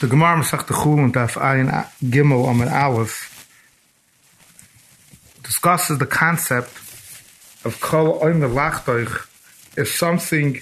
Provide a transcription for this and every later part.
The Gemara Masech Chulin Daf Ayin Gimel Amud Aleph discusses the concept of Kol Omer Lachtoich. If something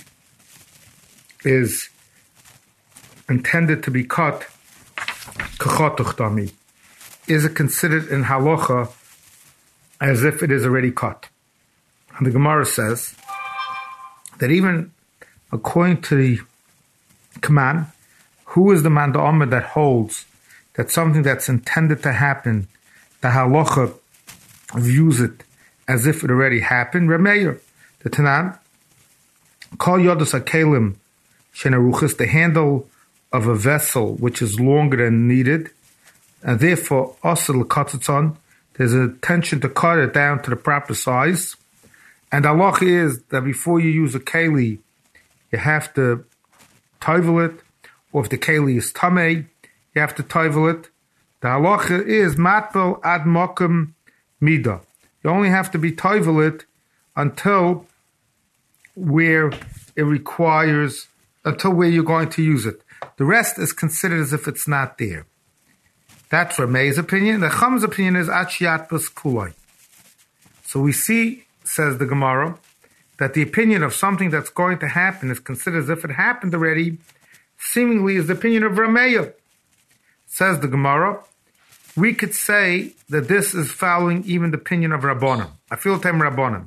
is intended to be cut, Kechotuch Dami, is it considered in halacha as if it is already cut? And the Gemara says that even according to the command, who is the man d'Omer that holds that something that's intended to happen, the halacha views it as if it already happened? Rameir, the Tanan, Kol Yodos HaKelim Shenaruchas, the handle of a vessel which is longer than needed, and therefore also l'katzatzon, there's an intention to cut it down to the proper size. And the halacha is that before you use a keli, you have to tovel it, or if the keli is tamei, you have to tovel it. The halacha is matbel ad mokum mida. You only have to be tovel it until where it requires, until where you're going to use it. The rest is considered as if it's not there. That's Ramei's opinion. The Cham's opinion is Achiat bus kuloi. So we see, says the Gemara, that the opinion of something that's going to happen is considered as if it happened already, seemingly is the opinion of Rameya. Says the Gemara, we could say that this is following even the opinion of Rabbanan. I feel time Rabbanan.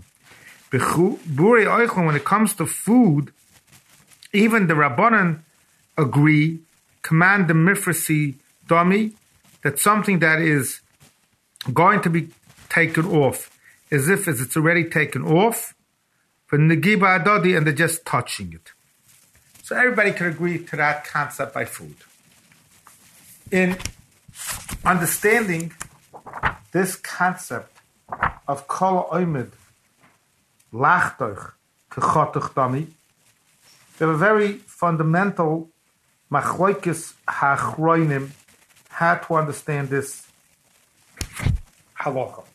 When it comes to food, even the Rabbanan agree, command the mifrasi dami, that something that is going to be taken off, as if it's already taken off, for negiba adodi, and they're just touching it. So everybody can agree to that concept by food. In understanding this concept of kol oimid lachtoich kechotuch dami, we have a very fundamental machloikis hachroinim how to understand this halacha.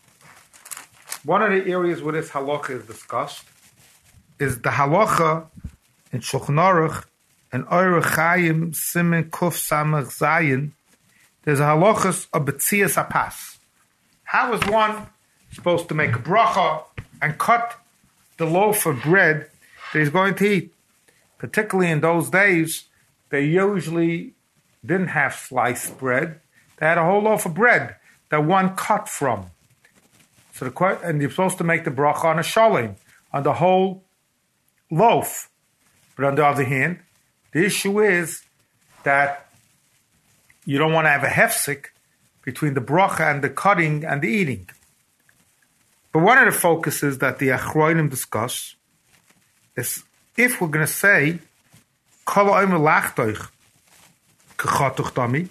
One of the areas where this halacha is discussed is the halacha in Shulchan Aruch and Orach Chaim Simen Kuf Samach Zayin. There's a halachas of Betzias Apas. How is one supposed to make a bracha and cut the loaf of bread that he's going to eat? Particularly in those days, they usually didn't have sliced bread. They had a whole loaf of bread that one cut from. So and you're supposed to make the bracha on a shalim, on the whole loaf. But on the other hand, the issue is that you don't want to have a hefsek between the bracha and the cutting and the eating. But one of the focuses that the Achroinim discuss is if we're going to say Kol Omer Lachtoich Kechotuch Dami,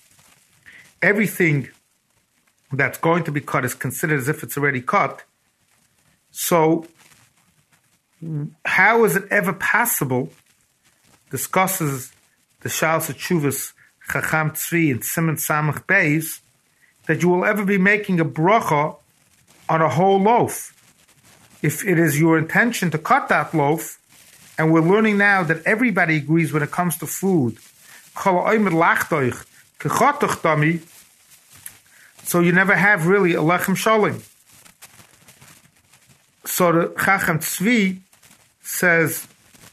everything that's going to be cut is considered as if it's already cut. So how is it ever possible, discusses the Shalos HaTshuvas Chacham Tzvi and Siman Samach Beis, that you will ever be making a bracha on a whole loaf? If it is your intention to cut that loaf, and we're learning now that everybody agrees when it comes to food, Kol Omer Lachtoich Kechotuch Dami, so you never have really a lechem shalim. So the Chacham Tzvi says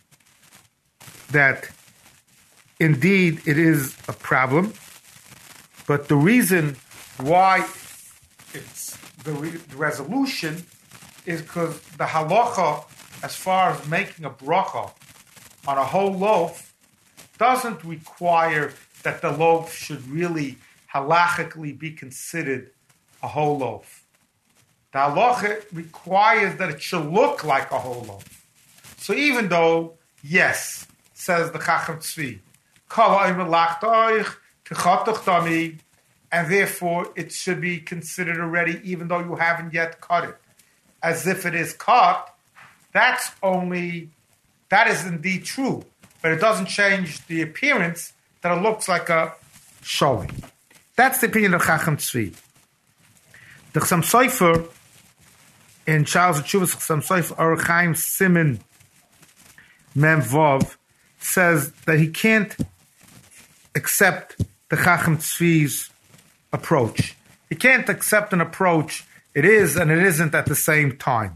that indeed it is a problem, but the reason why it's the resolution is because the halacha, as far as making a bracha on a whole loaf, doesn't require that the loaf should really halachically be considered a whole loaf. The halacha requires that it should look like a whole loaf. So even though, yes, says the Chacham Tzvi, Kol Omer Lachtoich Kechotuch Dami, and therefore it should be considered already, even though you haven't yet cut it, as if it is cut. That is indeed true, but it doesn't change the appearance that it looks like a shalim. That's the opinion of Chacham Tzvi. The Chassam Sofer in Shalos HaTshuvas Chassam Sofer Orach Chaim Siman Mem Vav says that he can't accept the Chacham Tzvi's approach. He can't accept an approach, it is and it isn't at the same time.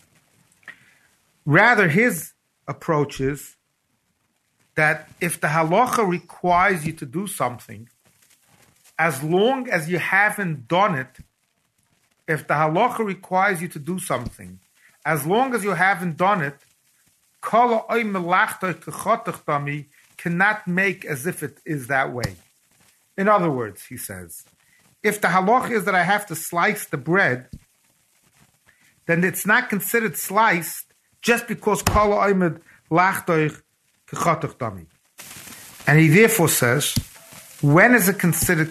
Rather, his approach is that if the halacha requires you to do something, as long as you haven't done it, if the halacha requires you to do something, as long as you haven't done it, cannot make as if it is that way. In other words, he says, if the halacha is that I have to slice the bread, then it's not considered sliced just because and he therefore says, when is it considered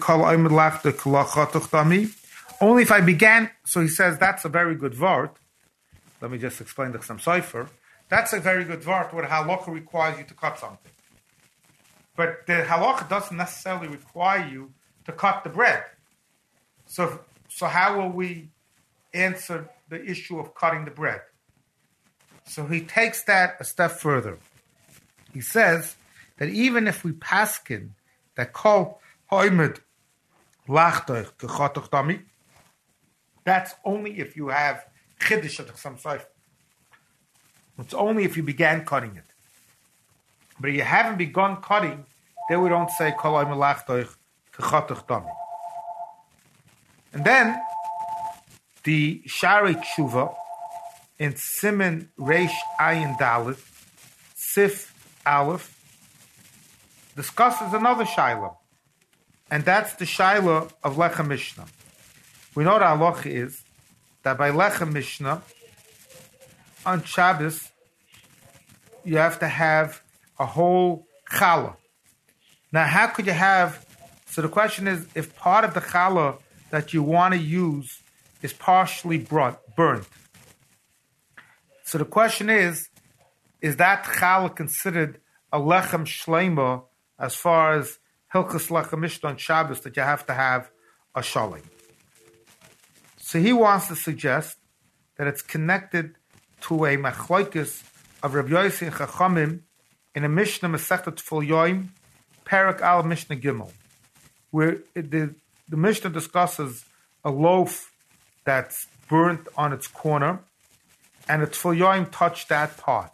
only if I began? So he says that's a very good vart. Let me just explain the Chassam Sofer. That's a very good vart where the halacha requires you to cut something. But the halacha doesn't necessarily require you to cut the bread. So how will we answer the issue of cutting the bread? So he takes that a step further. He says that even if we paskin that kol hoimed lachtoich kechatoch dami, that's only if you have chiddush of the Chassam Sofer. It's only if you began cutting it. But if you haven't begun cutting, then we don't say kol hoimed lachtoich kechatoch dami. And then the Shari Tshuva in Siman Reish Ayin Dalet, Sif Aleph, discusses another Shaila, and that's the Shaila of Lechem Mishnah. We know the halacha is that by Lechem Mishnah, on Shabbos, you have to have a whole challah. Now, how could you have, so the question is, if part of the challah that you want to use is partially burnt. So the question is that challah considered a lechem shleima as far as Hilchas Lechem Mishnah on Shabbos that you have to have a shalim? So he wants to suggest that it's connected to a machlokes of Rabbi Yossi and Chachamim in a Mishnah Masechet Tfil Yoim, Perek Al Mishnah Gimel, where the Mishnah discusses a loaf that's burnt on its corner, and the Tfil Yoim touched that part.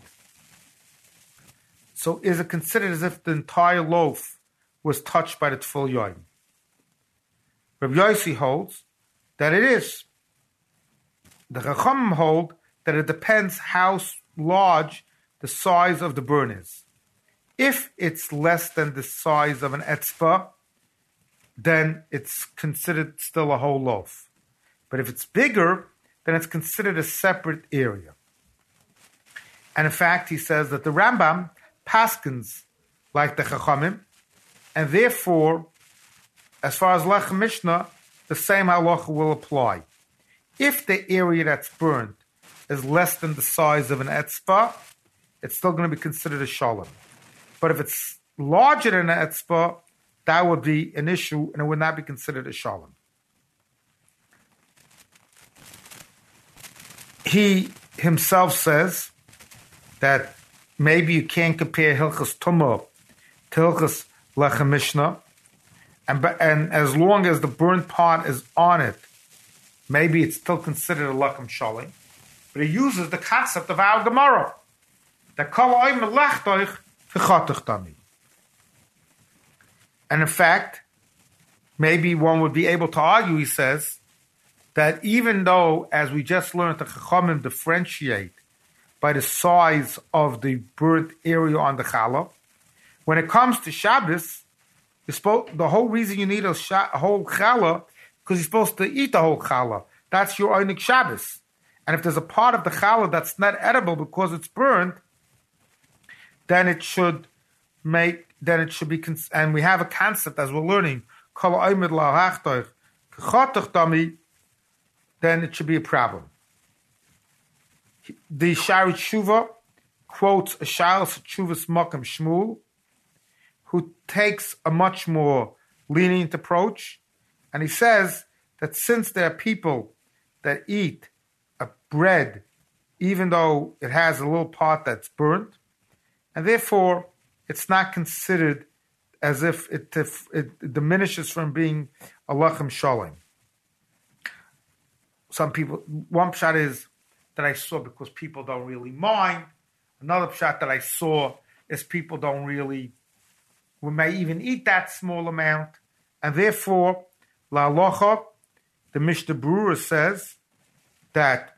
So is it considered as if the entire loaf was touched by the Tfil Yoim? Rabbi Yossi holds that it is. The Chachamim hold that it depends how large the size of the burn is. If it's less than the size of an etzbah, then it's considered still a whole loaf. But if it's bigger, then it's considered a separate area. And in fact, he says that the Rambam paskins like the Chachamim, and therefore, as far as Lechem Mishnah, the same halacha will apply. If the area that's burned is less than the size of an etzbah, it's still going to be considered a shalom. But if it's larger than an etzbah, that would be an issue, and it would not be considered a shalom. He himself says that maybe you can't compare Hilchas Tumah to Hilchas Lechem Mishnah, and as long as the burnt part is on it, maybe it's still considered a Lechem Shalim. But he uses the concept of our Gemara, that Kol Oim Lachtoich V'Chatoch Dami. And in fact, maybe one would be able to argue, he says, that even though, as we just learned, the Chachamim differentiate by the size of the burnt area on the challah, when it comes to Shabbos, the whole reason you need a whole challah, because you're supposed to eat the whole challah. That's your Einik Shabbos. And if there's a part of the challah that's not edible because it's burnt, then it should be, and we have a concept as we're learning, then it should be a problem. The Shari Tshuva quotes a Shalos Tshuvas Makam Shmuel, who takes a much more lenient approach, and he says that since there are people that eat a bread even though it has a little part that's burnt, and therefore it's not considered as if it diminishes from being a lechem shalom. Some people, one pshat is that I saw because people don't really mind. Another pshat that I saw is people don't really, we may even eat that small amount. And therefore, la halacha, the Mishnah Berurah says that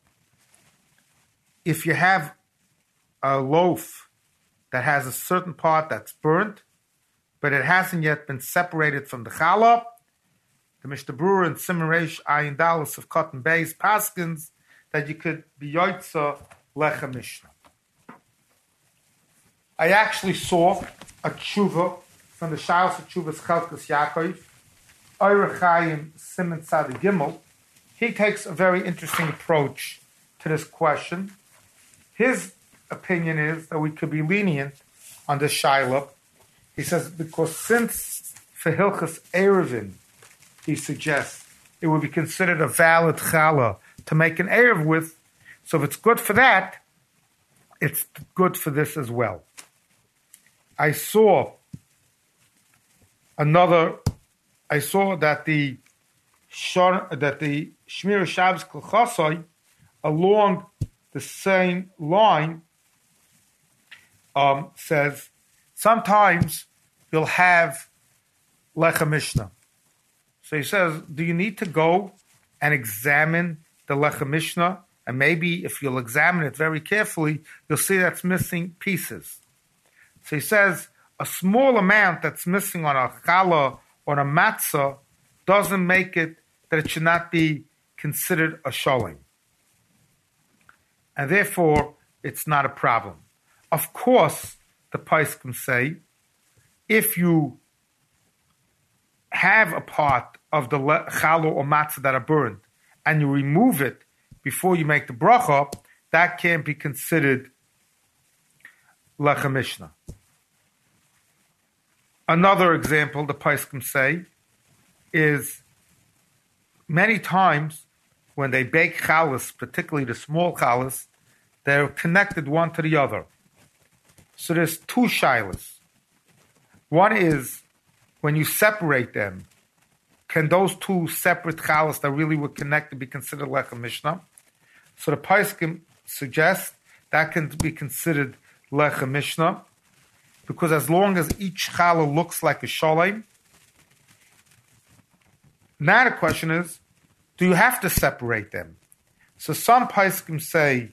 if you have a loaf that has a certain part that's burnt, but it hasn't yet been separated from the challah, the Mishnah Berurah and Siman Reish Ayin Dalus of Cotton Bay's paskins that you could be yoitza lechem mishnah. I actually saw a tshuva from the Shalos of Tshuvas Chelkas Yaakov, Oyer Chaim Siman Tzadi Gimel. He takes a very interesting approach to this question. His opinion is that we could be lenient on this shaila. He says because since for Hilchas Erevin, he suggests it would be considered a valid challah to make an erev with. So if it's good for that, it's good for this as well. I saw that the Shmir Shabbos Klachosai along the same line says sometimes you'll have lechem mishnah. So he says, do you need to go and examine the lechem mishnah? And maybe if you'll examine it very carefully, you'll see that's missing pieces. So he says, a small amount that's missing on a challah or a matzah doesn't make it that it should not be considered a sholem. And therefore, it's not a problem. Of course, the poskim say, if you have a part of the challah or matzah that are burned, and you remove it before you make the bracha, that can't be considered lechem mishnah. Another example the poskim say is many times when they bake challahs, particularly the small challahs, they're connected one to the other. So there's two shilas. One is when you separate them, can those two separate challahs that really were connected be considered lechem mishnah? So the poskim suggest that can be considered lechem mishnah, because as long as each challah looks like a sholem, now the question is, do you have to separate them? So some poskim say,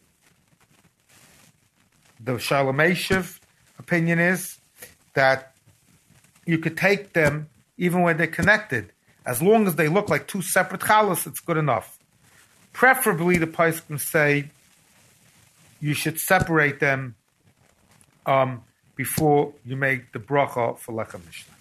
the Shalom Eshev opinion is that you could take them even when they're connected. As long as they look like two separate challahs, it's good enough. Preferably, the poskim say you should separate them before you make the bracha for lechem mishnah.